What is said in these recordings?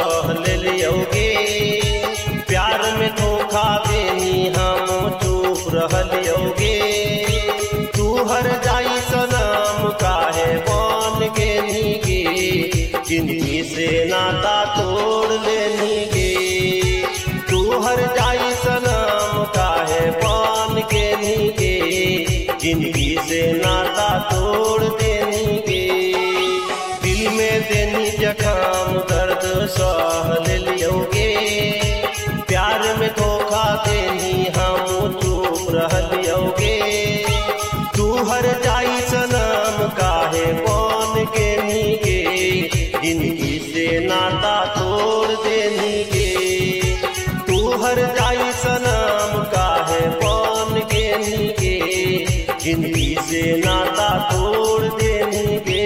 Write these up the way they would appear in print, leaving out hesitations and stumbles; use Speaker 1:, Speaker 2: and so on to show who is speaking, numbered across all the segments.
Speaker 1: सह लियोगे। प्यार में धोखा देनी हम चुप रह लियोगे। तू हर जाई सनम काहे बन के नीगे। जिंदगी से नाता तोड़ लेनीगे। तू हर जाई सनम काहे बन के नीगे। जिंदगी से नाता तोड़ देनीगे। दिल में देनी जख्म दर्द सह लियोगे। प्यार में धोखा देनी हम चुप रह लियोगे। तू हर जाई सनम काहे बन के नीगे। जिंदगी से नाता तोड़ देनीगे। तू हर जाई सनम काहे बन के नीगे। जिंदगी से नाता तोड़ देनीगे।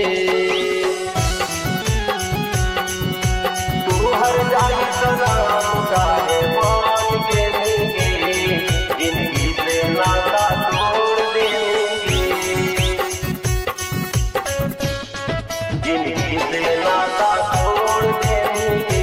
Speaker 1: तू हर जाई सनम काहे बन के नीगे। जिंदगी से नाता तोड़ देनीगे। जिंदगी से नाता तोड़ देनीगे।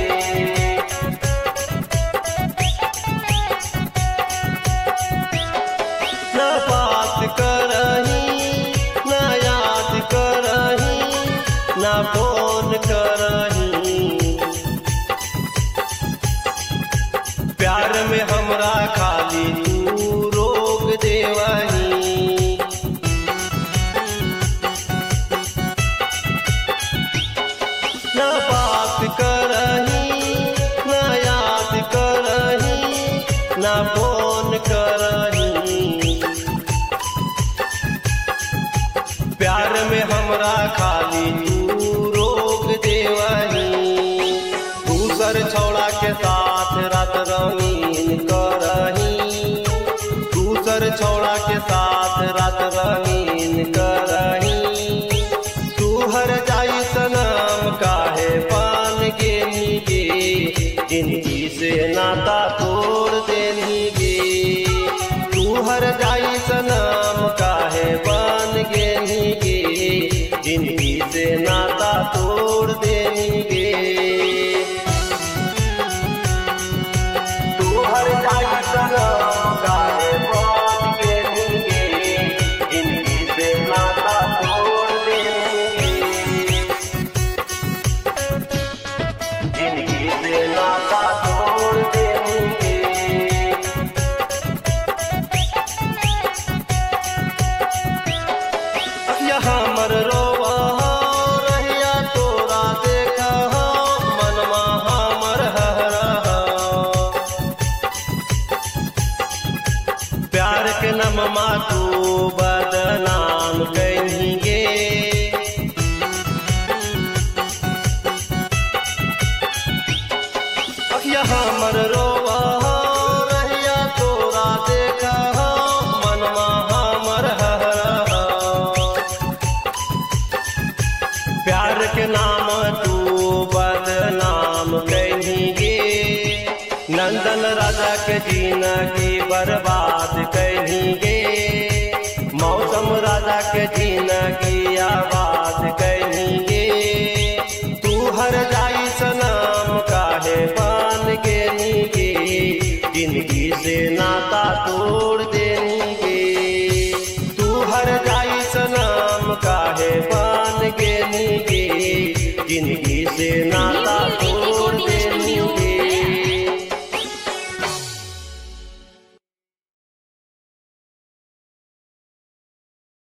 Speaker 1: न बात करही न याद करही न फोन करही। प्यार में हमरा खाली तू रोक देवही। न बात करही न याद करही न फोन करही। प्यार में हमरा खाली तू रोक देवही। दूसर छौड़ा के साथ रात रंगीन करही। दूसर छौड़ा के साथ रात रंगीन करही। तू हर जाई सनम काहे बन के नीगे। जिंदगी से नाता तोड़ देनीगे। तू हर जाई सनम काहे बन के नीगे। जिंदगी से नाता तोड़ देनीगे। तू हर जाई सनम काहे बन के नीगे। जिंदगी से नाता तोड़ देनीगे। जिंदगी से नाता तोड़ देनीगे। हमर रोवा रहिया तोरा देखा मनमा हमर हरा। प्यार के नममा तू बदनाम कहेंगे। हमर रोवा रहिया तोरा देखा मनमा हमर हरा। प्यार के नाम तू बदनाम कहेंगे। नंदन राजा के जिंदगी बर्बाद कहेंगे। मौसम राजा के जिंदगी आबाद कहेंगे। तू हर जाई सनम काहे बन के नीगे। जिंदगी से नाता तोड़ देनीगे। तू हर जाई सनम काहे बन के नीगे। जिंदगी से नाता